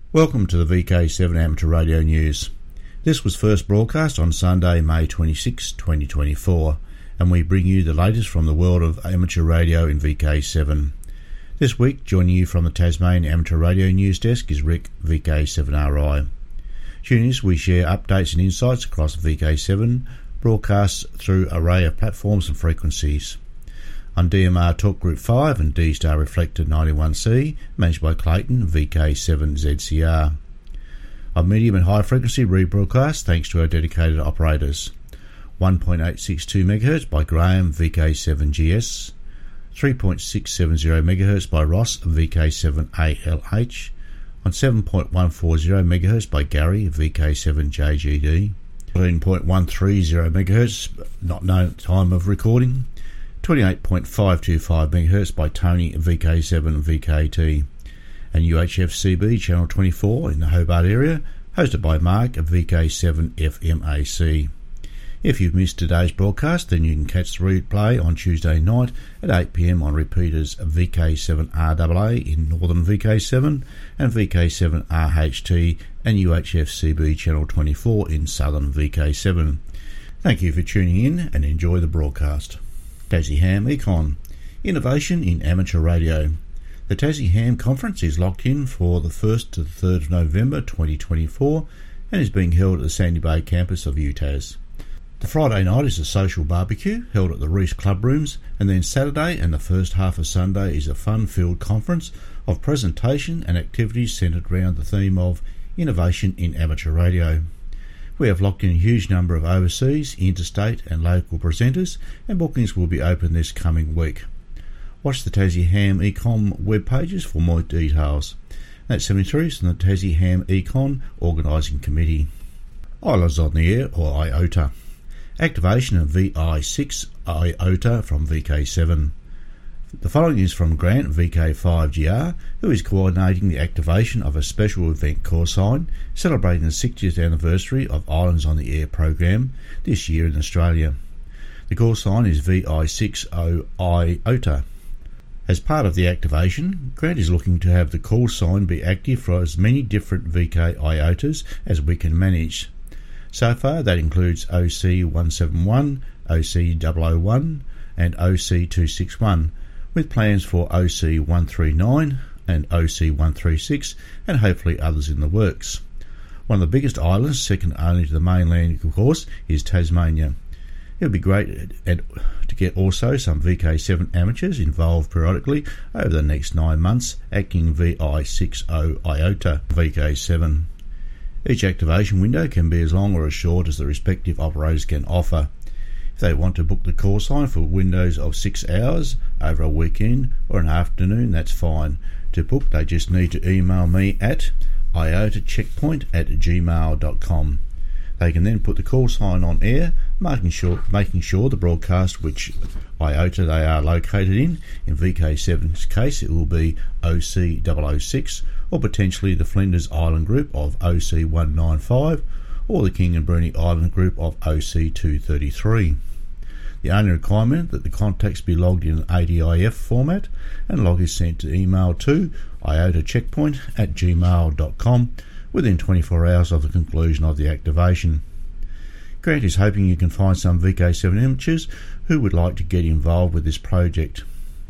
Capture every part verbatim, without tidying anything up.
Welcome to the V K seven Amateur Radio News. This was first broadcast on Sunday, May twenty-sixth, twenty twenty-four, and we bring you the latest from the world of amateur radio in V K seven. This week, joining you from the Tasmanian Amateur Radio News Desk is Rick, V K seven R I. During this, we share updates and insights across V K seven, broadcasts through an array of platforms and frequencies. On D M R Talk Group five and D-Star Reflector ninety-one C, managed by Clayton, V K seven Z C R. On medium and high frequency rebroadcast, thanks to our dedicated operators. one point eight six two megahertz by Graham, V K seven G S. three point six seven zero megahertz by Ross, V K seven A L H. On seven point one four zero megahertz by Gary, V K seven J G D. fourteen point one three zero megahertz, not known at the time of recording. twenty-eight point five two five megahertz by Tony, V K seven V K T, and U H F C B channel twenty-four in the Hobart area, hosted by Mark of V K seven F M A C. If you've missed today's broadcast, then you can catch the replay on Tuesday night at eight p m on repeaters of V K seven R A A in northern V K seven and V K seven R H T and U H F C B channel twenty-four in southern V K seven. Thank you for tuning in and enjoy the broadcast. Tassie Ham Econ, Innovation in Amateur Radio. The Tassie Ham Conference is locked in for the first to the third of November twenty twenty-four and is being held at the Sandy Bay campus of U T A S. The Friday night is a social barbecue held at the Reese Club Rooms, and then Saturday and the first half of Sunday is a fun-filled conference of presentation and activities centred around the theme of Innovation in Amateur Radio. We have locked in a huge number of overseas, interstate and local presenters, and bookings will be open this coming week. Watch the Tassie Ham Econ web pages for more details. That's seventy-three from the Tassie Ham Econ Organising Committee. Islands on the Air, or I O T A. Activation of V I six I O T A from V K seven. The following is from Grant, V K five G R, who is coordinating the activation of a special event call sign celebrating the sixtieth anniversary of Islands on the Air program this year in Australia. The call sign is V I six I O T A. As part of the activation, Grant is looking to have the call sign be active for as many different V K I O T As as we can manage. So far, that includes O C one seven one, O C zero zero one and O C two six one, with plans for O C one three nine and O C one three six, and hopefully others in the works. One of the biggest islands, second only to the mainland of course, is Tasmania. It would be great to get also some V K seven amateurs involved periodically over the next nine months, acting V I six I O T A V K seven. Each activation window can be as long or as short as the respective operators can offer. If they want to book the call sign for windows of six hours over a weekend or an afternoon, that's fine. To book, they just need to email me at iotacheckpoint at gmail dot com. They can then put the call sign on air, making sure making sure the broadcast which I O T A they are located in. In V K seven's case, it will be O C zero zero six or potentially the Flinders Island group of O C one nine five or the King and Bruny Island group of O C two thirty-three. The only requirement that the contacts be logged in an A D I F format, and log is sent to email to iotacheckpoint at gmail dot com within twenty-four hours of the conclusion of the activation. Grant is hoping you can find some V K seven amateurs who would like to get involved with this project.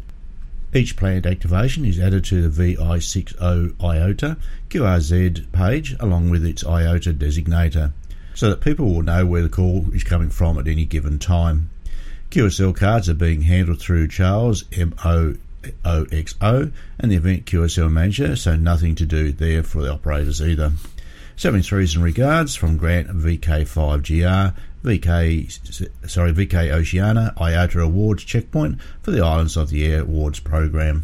Each planned activation is added to the V I six I O T A Q R Z page along with its I O T A designator, so that people will know where the call is coming from at any given time. Q S L cards are being handled through Charles M O O X O and the event Q S L manager, so nothing to do there for the operators either. seventy-threes and regards from Grant, V K five G R, V K sorry V K Oceania I O T A Awards checkpoint for the Islands of the Air Awards program.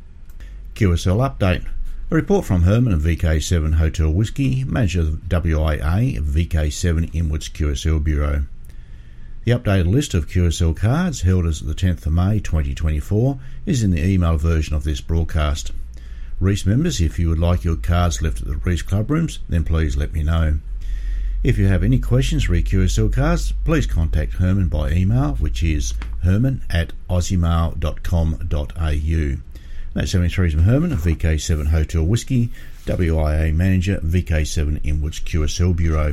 Q S L update. A report from Herman of V K seven Hotel Whiskey, manager of W I A V K seven Inwards Q S L Bureau. The updated list of Q S L cards held as the tenth of May twenty twenty-four is in the email version of this broadcast. Reese members, if you would like your cards left at the Reese Club Rooms, then please let me know. If you have any questions re Q S L cards, please contact Herman by email, which is herman at aussiemail dot com dot a u. That's seventy-three from Herman, V K seven Hotel Whiskey, W I A Manager, V K seven Inwards Q S L Bureau.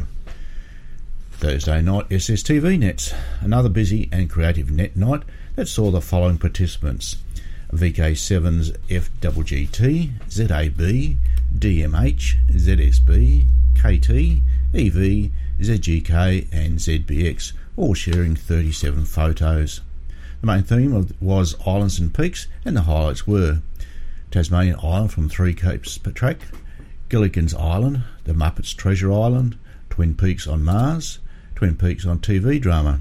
Thursday night S S T V Nets, another busy and creative net night that saw the following participants: V K seven's F G G T, Z A B, D M H, Z S B, K T, E V, Z G K and Z B X, all sharing thirty-seven photos. The main theme was Islands and Peaks, and the highlights were Tasmanian Island from Three Capes track, Gilligan's Island, The Muppets Treasure Island, Twin Peaks on Mars, Twin Peaks on T V drama.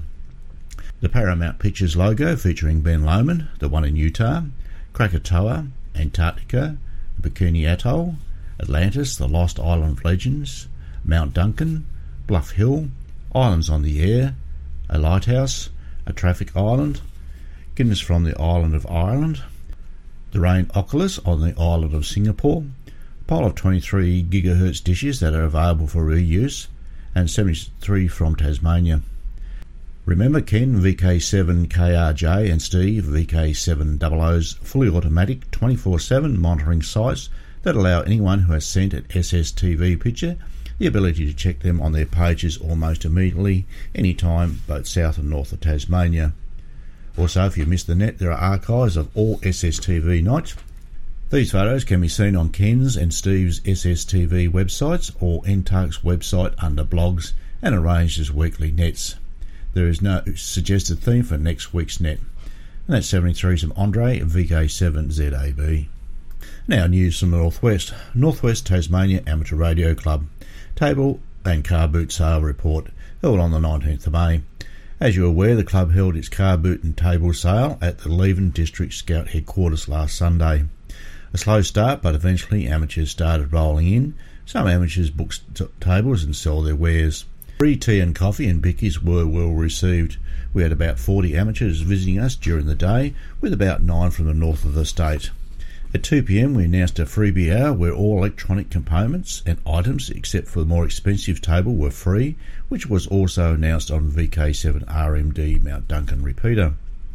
The Paramount Pictures logo featuring Ben Lomond, the one in Utah, Krakatoa, Antarctica, the Bikini Atoll, Atlantis, the Lost Island of Legends, Mount Duncan, Bluff Hill, Islands on the Air, a lighthouse, a traffic island, Guinness from the island of Ireland, the Rain Oculus on the island of Singapore, a pile of twenty-three gigahertz dishes that are available for reuse, and seventy-three from Tasmania. Remember Ken, V K seven K R J, and Steve, V K seven double O's fully automatic twenty-four seven monitoring sites that allow anyone who has sent an S S T V picture the ability to check them on their pages almost immediately, anytime, both south and north of Tasmania. Also, if you missed the net, there are archives of all S S T V nights. These photos can be seen on Ken's and Steve's S S T V websites or N T A R's website under blogs and arranged as weekly nets. There is no suggested theme for next week's net. And that's seventy-three from Andre, V K seven Z A B. Now news from the Northwest. Northwest Tasmania Amateur Radio Club table and car boot sale report held on the nineteenth of May. As you're aware, the club held its car boot and table sale at the Leven District Scout headquarters last Sunday. A slow start, but eventually amateurs started rolling in. Some amateurs booked t- tables and sell their wares. Free tea and coffee and bickies were well received. We had about forty amateurs visiting us during the day, with about nine from the north of the state. At two p m we announced a freebie hour where all electronic components and items except for the more expensive table were free, which was also announced on V K seven R M D Mount Duncan repeater.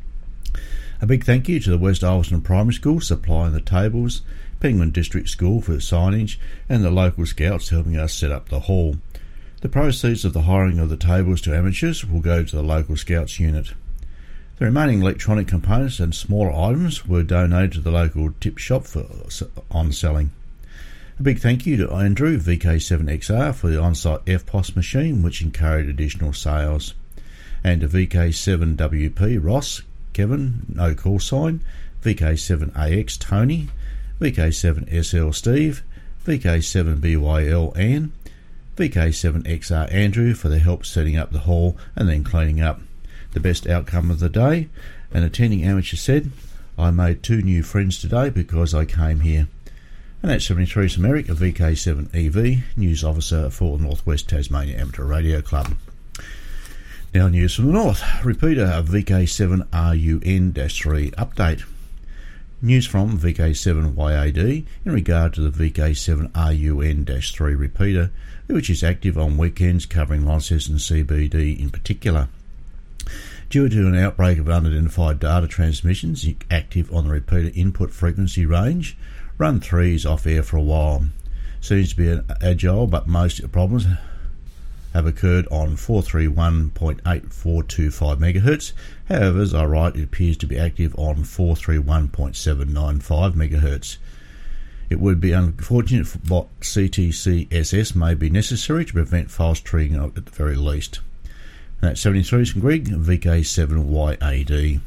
A big thank you to the West Ulverstone Primary School supplying the tables, Penguin District School for signage, and the local scouts helping us set up the hall. The proceeds of the hiring of the tables to amateurs will go to the local scouts unit. The remaining electronic components and smaller items were donated to the local tip shop for on selling. A big thank you to Andrew, V K seven X R, for the on-site F P O S machine, which encouraged additional sales. And to V K seven W P, Ross, Kevin, no call sign, V K seven A X, Tony, V K seven S L, Steve, V K seven B Y L, Anne, V K seven X R, Andrew, for their help setting up the hall and then cleaning up. The best outcome of the day, an attending amateur said, "I made two new friends today because I came here." And that's seventy-three from Eric, a V K seven E V, news officer for North West Tasmania Amateur Radio Club. Now news from the north. Repeater of V K seven R U N three update. News from V K seven Y A D in regard to the V K seven R U N three repeater, which is active on weekends covering Launceston C B D in particular. Due to an outbreak of unidentified data transmissions active on the repeater input frequency range, Run three is off air for a while. Seems to be an agile, but most problems have occurred on four thirty-one point eight four two five megahertz. However, as I write, it appears to be active on four thirty-one point seven nine five megahertz. It would be unfortunate for bot C T C S S may be necessary to prevent false triggering at the very least. And that's seventy-three from Greg, V K seven Y A D.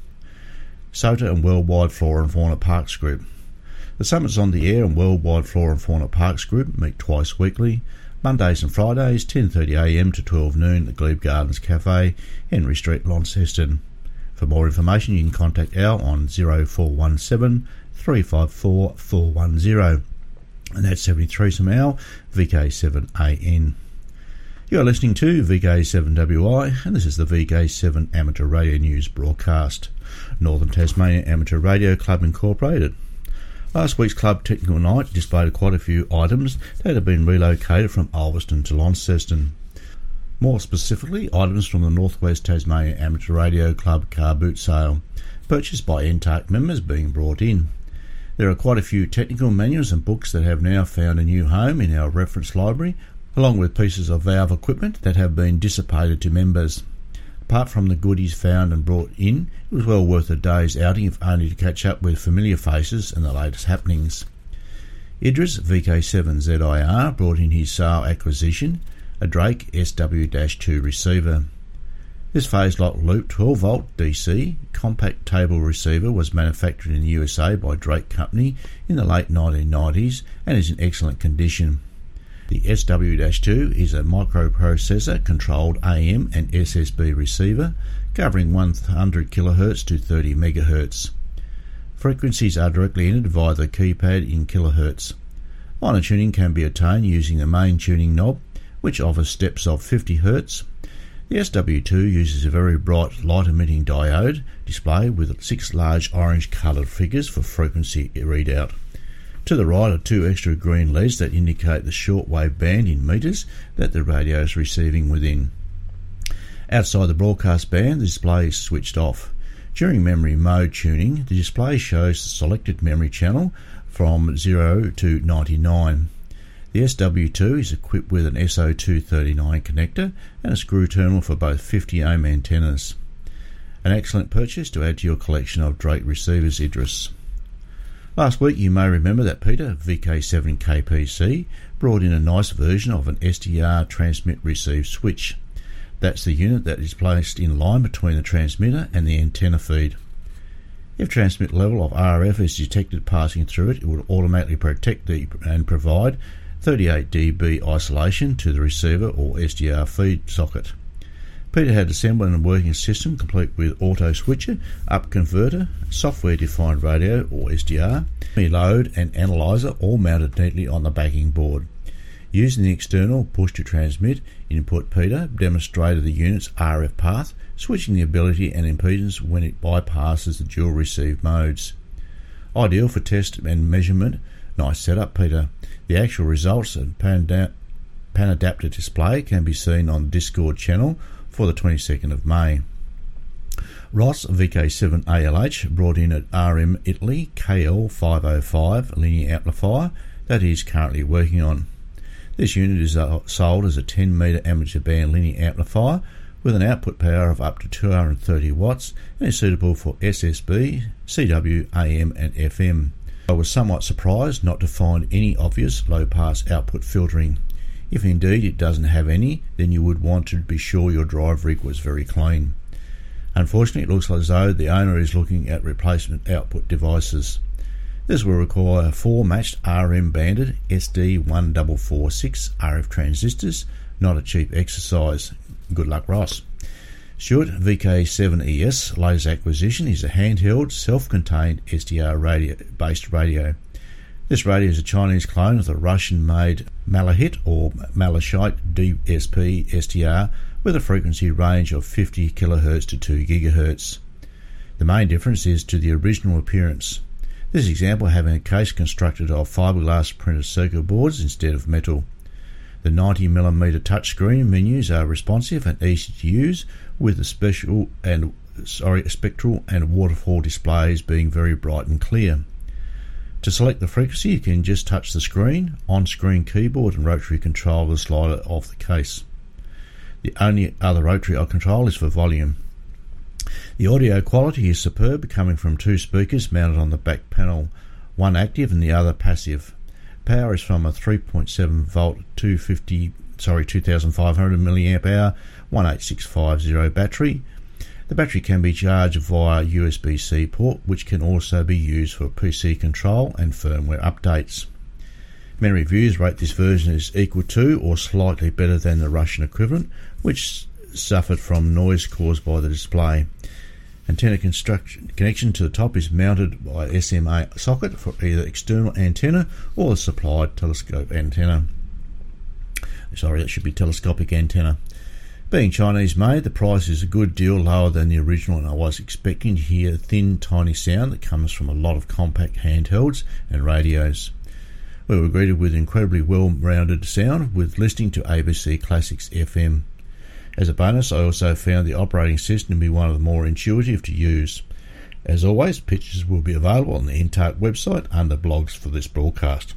SOTA and Worldwide Flora and Fauna Parks Group. The Summits on the Air and Worldwide Flora and Fauna Parks Group meet twice weekly, Mondays and Fridays, ten thirty a m to twelve noon at the Glebe Gardens Cafe, Henry Street, Launceston. For more information, you can contact Al on zero four one seven, three five four, four one zero. And that's seventy-three from Al, V K seven A N. You are listening to V K seven W I, and this is the V K seven Amateur Radio News broadcast. Northern Tasmania Amateur Radio Club Incorporated. Last week's club technical night displayed quite a few items that have been relocated from Ulverstone to Launceston. More specifically, items from the North West Tasmania Amateur Radio Club car boot sale, purchased by N T A R C members being brought in. There are quite a few technical manuals and books that have now found a new home in our reference library, along with pieces of valve equipment that have been dissipated to members. Apart from the goodies found and brought in, it was well worth a day's outing if only to catch up with familiar faces and the latest happenings. Idris V K seven Z I R brought in his sale acquisition, a Drake S W two receiver. This phase-lock loop twelve volt D C compact table receiver was manufactured in the U S A by Drake Company in the late nineteen nineties and is in excellent condition. The S W two is a microprocessor-controlled A M and S S B receiver covering one hundred kilohertz to thirty megahertz. Frequencies are directly entered via the keypad in kilohertz. Finer tuning can be attained using the main tuning knob, which offers steps of fifty hertz. The S W two uses a very bright light-emitting diode display with six large orange coloured figures for frequency readout. To the right are two extra green L E Ds that indicate the shortwave band in metres that the radio is receiving within. Outside the broadcast band, the display is switched off. During memory mode tuning, the display shows the selected memory channel from zero to ninety-nine. The S W two is equipped with an S O two thirty-nine connector and a screw terminal for both fifty ohm antennas. An excellent purchase to add to your collection of Drake receivers, Idris. Last week you may remember that Peter, V K seven K P C, brought in a nice version of an S D R transmit-receive switch. That's the unit that is placed in line between the transmitter and the antenna feed. If transmit level of R F is detected passing through it, it will automatically protect the, and provide thirty-eight D B isolation to the receiver or S D R feed socket. Peter had assembled a working system complete with auto switcher, up converter, software defined radio or S D R, load and analyzer all mounted neatly on the backing board. Using the external push to transmit input, Peter demonstrated the unit's R F path, switching the ability and impedance when it bypasses the dual receive modes. Ideal for test and measurement. Nice setup, Peter. The actual results and pan, da- pan adapter display can be seen on the Discord channel for the twenty-second of May. Ross V K seven A L H brought in an R M Italy K L five oh five linear amplifier that he is currently working on. This unit is uh, sold as a ten metre amateur band linear amplifier with an output power of up to two hundred thirty watts and is suitable for S S B, C W, A M and F M. I was somewhat surprised not to find any obvious low-pass output filtering. If indeed it doesn't have any, then you would want to be sure your drive rig was very clean. Unfortunately, it looks as though the owner is looking at replacement output devices. This will require four matched R M banded S D one four four six R F transistors, not a cheap exercise. Good luck, Ross. Stuart V K seven E S latest acquisition is a handheld, self-contained S D R radio based radio. This radio is a Chinese clone of the Russian-made Malahit or Malachite D S P S D R with a frequency range of fifty kilohertz to two gigahertz. The main difference is to the original appearance. This example having a case constructed of fiberglass printed circuit boards instead of metal. The ninety millimeter touchscreen menus are responsive and easy to use, with the special and sorry spectral and waterfall displays being very bright and clear. To select the frequency, you can just touch the screen, on-screen keyboard and rotary control the slider of the case. The only other rotary control is for volume. The audio quality is superb, coming from two speakers mounted on the back panel, one active and the other passive. Power is from a three point seven volt two fifty sorry two thousand five hundred milliamp hour one eight six five zero battery. The battery can be charged via U S B C port, which can also be used for P C control and firmware updates. Many reviews rate this version as equal to or slightly better than the Russian equivalent, which suffered from noise caused by the display. Antenna construction connection to the top is mounted by S M A socket for either external antenna or the supplied telescope antenna. Sorry, that should be telescopic antenna. Being Chinese made, the price is a good deal lower than the original, and I was expecting to hear a thin, tiny sound that comes from a lot of compact handhelds and radios. We were greeted with incredibly well-rounded sound with listening to A B C Classics F M. As a bonus, I also found the operating system to be one of the more intuitive to use. As always, pictures will be available on the N T A R C website under blogs for this broadcast.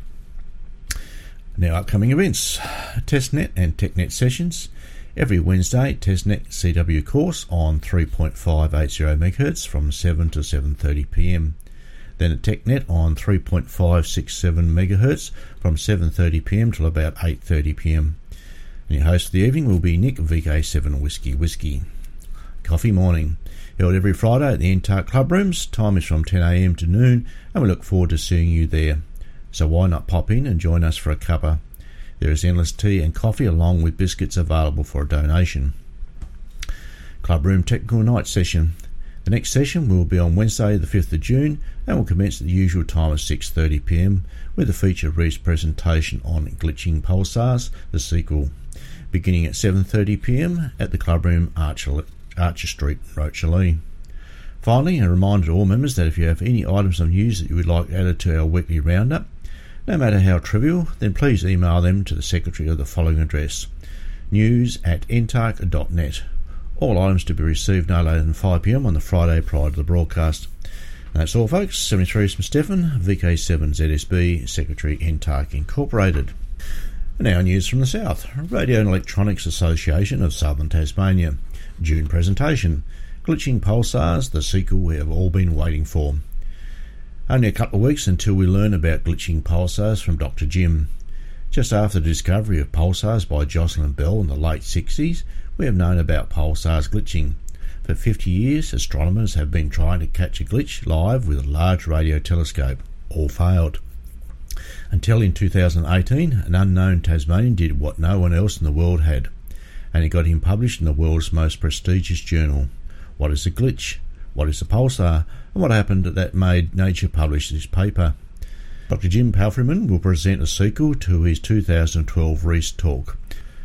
Now, upcoming events: TestNet and TechNet sessions. Every Wednesday, TestNet C W course on three point five eight zero megahertz from seven to seven thirty p m. Then at TechNet on three point five six seven megahertz from seven thirty p m till about eight thirty p m. And your host for the evening will be Nick V K seven Whiskey Whiskey. Coffee Morning, held every Friday at the N T A R C Club Rooms. Time is from ten a m to noon, and we look forward to seeing you there. So why not pop in and join us for a cuppa? There is endless tea and coffee along with biscuits available for a donation. Club Room Technical Night Session. The next session will be on Wednesday the fifth of June and will commence at the usual time of six thirty p m with a feature Reese presentation on Glitching Pulsars, the sequel, beginning at seven thirty p m at the Club Room Archer, Archer Street, Rochalee. Finally, a reminder to all members that if you have any items of news that you would like added to our weekly roundup, no matter how trivial, then please email them to the Secretary of the following address: news at n t a r c dot net. All items to be received no later than five p m on the Friday prior to the broadcast. And that's all, folks. seventy-three from Stefan, V K seven Z S B, Secretary, N T A R C Incorporated. And now news from the South. Radio and Electronics Association of Southern Tasmania. June presentation. Glitching Pulsars, the sequel we have all been waiting for. Only a couple of weeks until we learn about glitching pulsars from Doctor Jim. Just after the discovery of pulsars by Jocelyn Bell in the late sixties, we have known about pulsars glitching. For fifty years, astronomers have been trying to catch a glitch live with a large radio telescope. All failed. Until in two thousand eighteen, an unknown Tasmanian did what no one else in the world had, and it got him published in the world's most prestigious journal. What is a glitch? What is a pulsar? And what happened that made Nature publish this paper? Doctor Jim Palfreyman will present a sequel to his two thousand twelve Reese talk.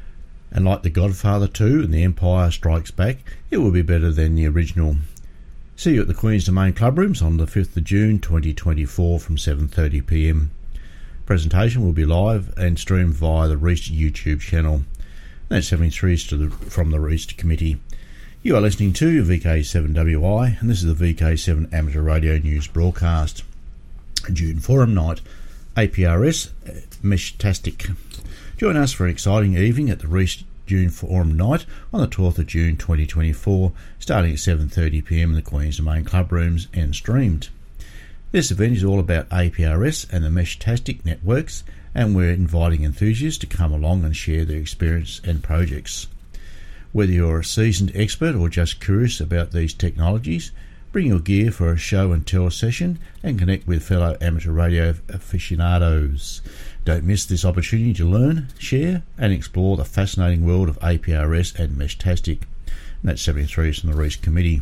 And like The Godfather two and The Empire Strikes Back, it will be better than the original. See you at the Queen's Domain Club Rooms on the fifth of June twenty twenty-four from seven thirty p m. Presentation will be live and streamed via the Reese YouTube channel. That's seventy-three to the, from the Reese Committee. You are listening to V K seven W I, and this is the V K seven Amateur Radio News broadcast. June Forum Night, A P R S, Meshtastic. Join us for an exciting evening at the Reese June Forum Night on the twelfth of June twenty twenty-four, starting at seven thirty p m in the Queen's Domain Club Rooms and streamed. This event is all about A P R S and the Meshtastic networks, and we're inviting enthusiasts to come along and share their experience and projects. Whether you're a seasoned expert or just curious about these technologies, bring your gear for a show and tell session and connect with fellow amateur radio aficionados. Don't miss this opportunity to learn, share and explore the fascinating world of A P R S and Meshtastic. And that's seventy-three from the Reese Committee.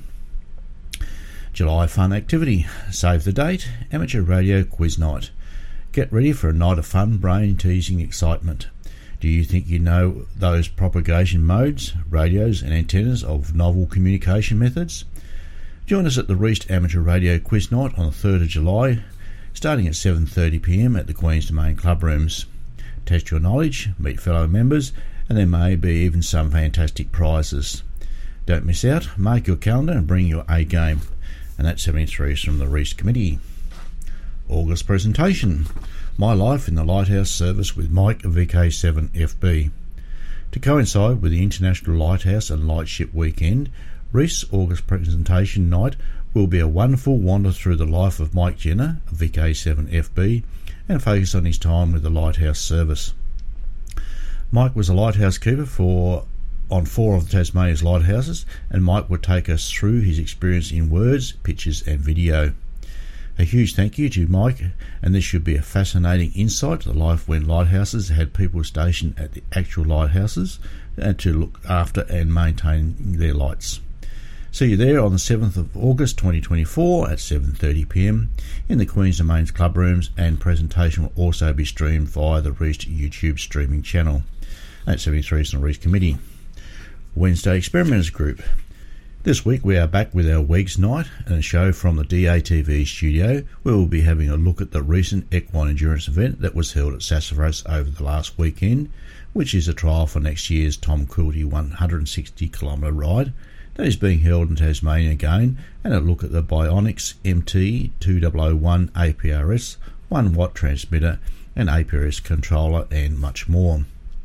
July fun activity. Save the date, Amateur Radio Quiz Night. Get ready for a night of fun, brain-teasing excitement. Do you think you know those propagation modes, radios and antennas of novel communication methods? Join us at the Reese Amateur Radio Quiz Night on the third of July, starting at seven thirty p m at the Queen's Domain Club Rooms. Test your knowledge, meet fellow members, and there may be even some fantastic prizes. Don't miss out, mark your calendar and bring your A game. And that's seventy-three from the Reese Committee. August presentation. My Life in the Lighthouse Service with Mike V K seven F B. To coincide with the International Lighthouse and Lightship Weekend, Reese August presentation night will be a wonderful wander through the life of Mike Jenner, V K seven F B, and focus on his time with the Lighthouse Service. Mike was a lighthouse keeper for on four of Tasmania's lighthouses, and Mike would take us through his experience in words, pictures and video. A huge thank you to Mike, and this should be a fascinating insight to the life when lighthouses had people stationed at the actual lighthouses and to look after and maintain their lights. See you there on the seventh of August twenty twenty-four at seven thirty p m in the Queen's Domain's Club Rooms, and presentation will also be streamed via the Reese YouTube streaming channel. That's seventy-three from the Reese Committee. Wednesday Experimenters Group. This week we are back with our Weeks Night and a show from the D A T V studio, where we'll be having a look at the recent equine endurance event that was held at Sassafras over the last weekend, which is a trial for next year's Tom Quilty one hundred sixty kilometre ride that is being held in Tasmania again, and a look at the Bionics M T two thousand one A P R S, one watt transmitter and A P R S controller, and much more.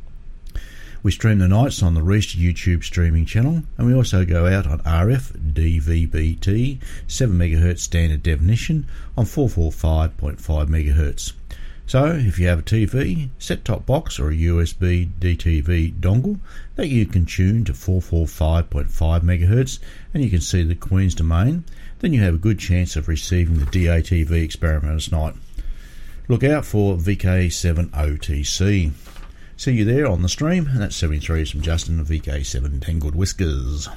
We stream the nights on the Reist YouTube streaming channel, and we also go out on R F D V B T seven megahertz standard definition on four forty-five point five megahertz. So if you have a T V, set-top box or a U S B D T V dongle that you can tune to four forty-five point five megahertz and you can see the Queen's Domain, then you have a good chance of receiving the D A T V Experimenter's Night. Look out for V K seven O T C. See you there on the stream, and that's seventy-three from Justin, V K seven Tangled Whiskers.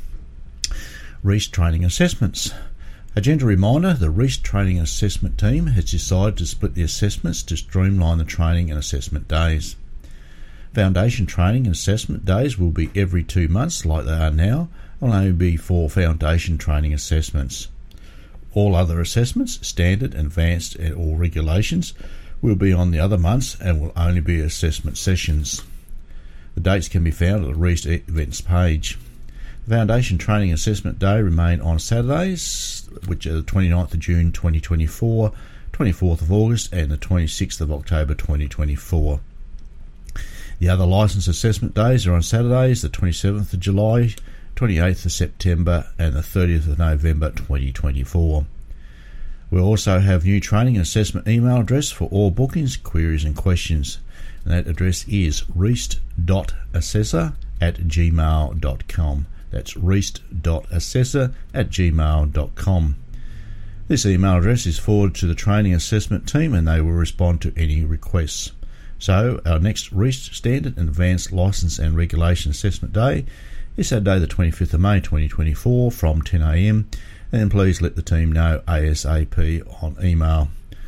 Reist Training Assessments. A gentle reminder, the Reist Training Assessment team has decided to split the assessments to streamline the training and assessment days. Foundation training and assessment days will be every two months like they are now, and will only be for foundation training assessments. All other assessments, standard, advanced and all regulations, will be on the other months and will only be assessment sessions. The dates can be found at the Reist events page. The Foundation Training Assessment Day remain on Saturdays, which are the twenty-ninth of June twenty twenty-four, twenty-fourth of August and the twenty-sixth of October twenty twenty-four. The other licence assessment days are on Saturdays, the twenty-seventh of July, twenty-eighth of September and the thirtieth of November twenty twenty-four. We'll also have new training and assessment email address for all bookings, queries and questions. And that address is reist dot assessor at gmail dot com. That's reist dot assessor at gmail dot com. This email address is forwarded to the training assessment team and they will respond to any requests. So our next Reist Standard and Advanced Licence and Regulation Assessment Day is Saturday the twenty-fifth of May twenty twenty-four from ten a m, and please let the team know ASAP on email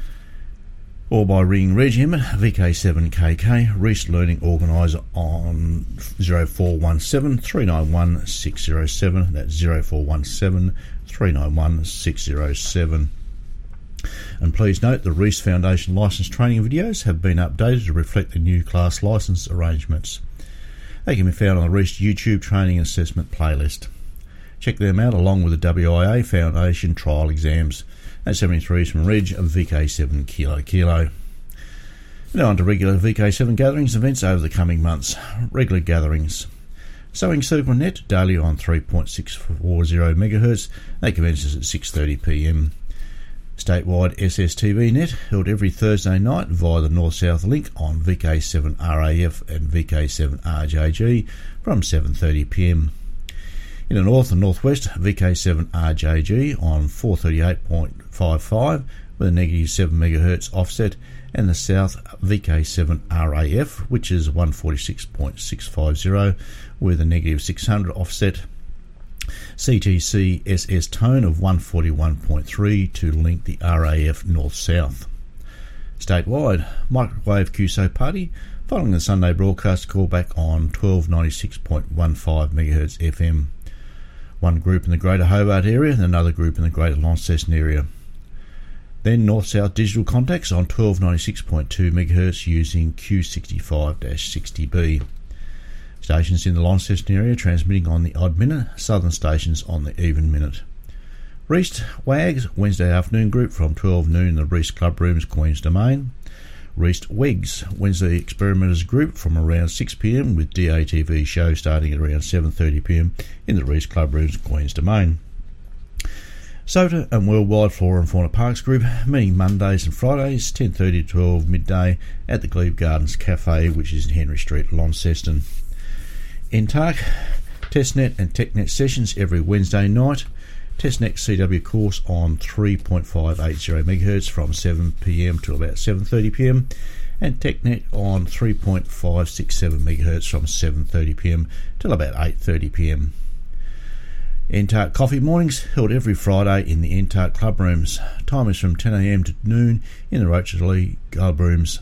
or by ringing Reg Emmett, V K seven K K, Reist Learning Organiser on zero four one seven, three nine one, six zero seven. That's zero four one seven, three nine one, six zero seven. And please note the Reist Foundation licence training videos have been updated to reflect the new class licence arrangements. They can be found on the Reist YouTube Training and Assessment playlist. Check them out along with the W I A Foundation trial exams. That's seventy-three from Reg of V K seven Kilo Kilo. Now on to regular V K seven gatherings events over the coming months. Regular gatherings. Sewing Circle Net daily on three point six four zero megahertz. That commences at six thirty p m. Statewide S S T V Net held every Thursday night via the North-South link on V K seven R A F and V K seven R J G from seven thirty p m. In the North and Northwest, V K seven R J G on four thirty-eight point five five with a negative seven megahertz offset, and the South V K seven R A F, which is one forty-six point six five zero with a negative six hundred offset. C T C S S tone of one forty-one point three to link the R A F North-South. Statewide, Microwave Q S O Party following the Sunday broadcast callback on twelve ninety-six point one five megahertz F M. One group in the Greater Hobart area and another group in the Greater Launceston area. Then North-South digital contacts on twelve ninety-six point two megahertz using Q sixty-five sixty B. Stations in the Launceston area transmitting on the odd minute, southern stations on the even minute. Reist Wags Wednesday afternoon group from twelve noon in the Reist Club Rooms, Queen's Domain. Reist Wegs Wednesday experimenters group from around six p m with D A T V show starting at around seven thirty p m in the Reist Club Rooms, Queen's Domain. SOTA and Worldwide Flora and Fauna Parks group meeting Mondays and Fridays ten thirty to twelve midday at the Glebe Gardens Cafe, which is in Henry Street, Launceston. N T A R C Testnet and TechNet sessions every Wednesday night. Testnet C W course on three point five eight zero megahertz from seven p m to about seven thirty p m and TechNet on three point five six seven megahertz from seven thirty p m till about eight thirty p m. N T A R C coffee mornings held every Friday in the N T A R C club rooms. Time is from ten a m to noon in the Rocherley club rooms.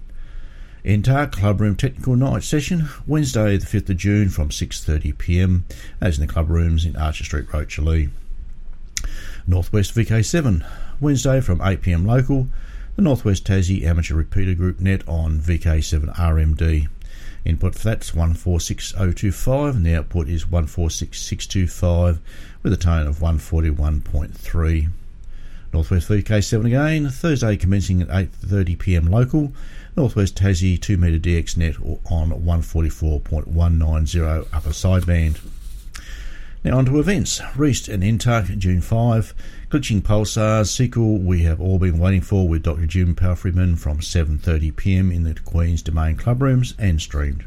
N T A R C club room technical night session Wednesday the fifth of June from six thirty p m as in the club rooms in Archer Street, Rocherley. Northwest V K seven Wednesday from eight p m local. The Northwest Tassie Amateur Repeater Group Net on V K seven R M D. Input for that's one four six zero two five and the output is one four six six two five with a tone of one forty-one point three. Northwest V K seven again, Thursday commencing at eight thirty p m local, Northwest Tassie two metre D X net on one forty-four point one nine zero upper sideband. Now on to events. Reist and Intuck, June fifth. Glitching Pulsars, sequel we have all been waiting for with Doctor Jim Palfreyman from seven thirty p m in the Queen's Domain Club Rooms and streamed.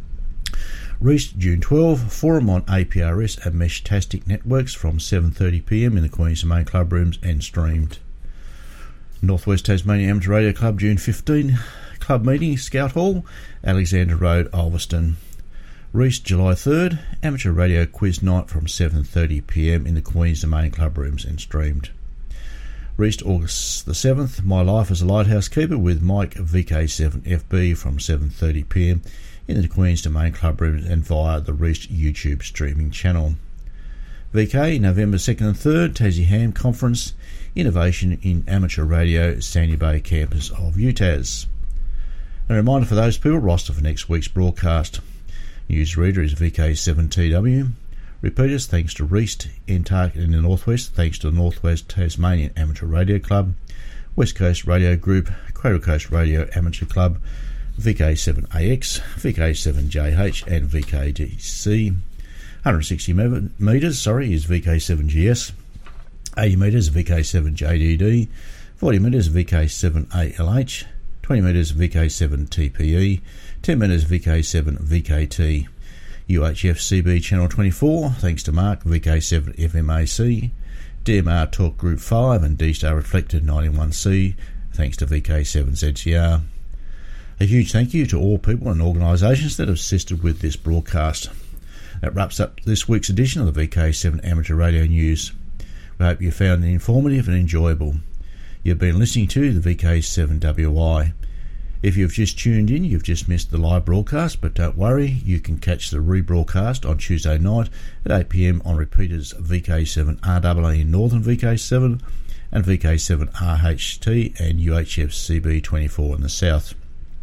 Reist, June twelfth. Forum on A P R S and Meshtastic Networks from seven thirty p m in the Queen's Domain Club Rooms and streamed. Northwest Tasmania Amateur Radio Club, June fifteenth. Club meeting, Scout Hall, Alexander Road, Ulverston. Reist, July third, Amateur Radio Quiz Night from seven thirty p m in the Queen's Domain Club Rooms and streamed. Reist, August the seventh, My Life as a Lighthouse Keeper with Mike V K seven F B from seven thirty p m in the Queen's Domain Club Rooms and via the Reist YouTube streaming channel. V K, November second and third, Tassie Ham Conference, Innovation in Amateur Radio, Sandy Bay campus of U T A S. A reminder for those people, roster for next week's broadcast. Newsreader is V K seven T W. Repeaters, thanks to Reist, Intuck in the Northwest, thanks to the Northwest Tasmanian Amateur Radio Club, West Coast Radio Group, Cradle Coast Radio Amateur Club, V K seven A X, V K seven J H and V K D C. one hundred sixty metres sorry, is V K seven G S. eighty metres V K seven J D D. forty metres V K seven A L H. twenty metres V K seven T P E, ten metres V K seven V K T, U H F C B Channel twenty-four, thanks to Mark, V K seven F M A C, D M R Talk Group five and D-Star Reflected ninety-one C, thanks to V K seven Z C R. A huge thank you to all people and organisations that have assisted with this broadcast. That wraps up this week's edition of the V K seven Amateur Radio News. We hope you found it informative and enjoyable. You've been listening to the V K seven W I. If you've just tuned in, you've just missed the live broadcast, but don't worry, you can catch the rebroadcast on Tuesday night at eight p m on repeaters V K seven R A A in Northern V K seven and V K seven R H T and U H F C B twenty-four in the south.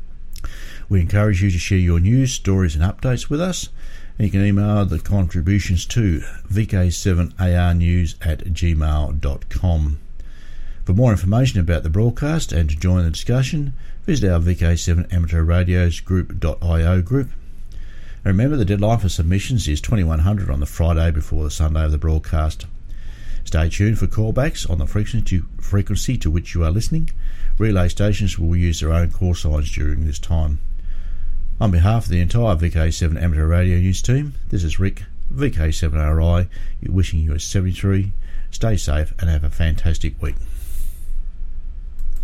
We encourage you to share your news, stories and updates with us, and you can email the contributions to V K seven A R news at gmail dot com. For more information about the broadcast and to join the discussion, visit our V K seven Amateur Radios Group dot I O group. And remember, the deadline for submissions is twenty-one hundred on the Friday before the Sunday of the broadcast. Stay tuned for callbacks on the frequency to, frequency to which you are listening. Relay stations will use their own call signs during this time. On behalf of the entire V K seven Amateur Radio News team, this is Rick, V K seven R I, wishing you a seventy-three. Stay safe and have a fantastic week.